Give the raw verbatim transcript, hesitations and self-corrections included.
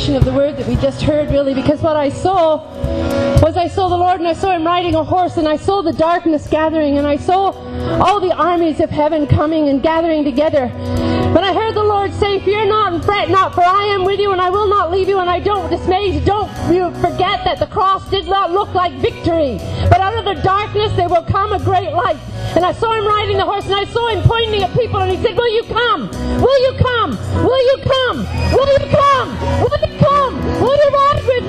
continuation of the word that we just heard, really, because what I saw was I saw the Lord, and I saw Him riding a horse, and I saw the darkness gathering, and I saw all the armies of heaven coming and gathering together. But I heard the Lord say, "Fear not and fret not, for I am with you, and I will not leave you, and I don't dismay you." Don't you forget that the cross did not look like victory, but out of the darkness there will come a great light. And I saw Him riding the horse, and I saw Him pointing at people, and He said, "Will you come? Will you come? Will you come? Will you come? Will you come? Will you ride with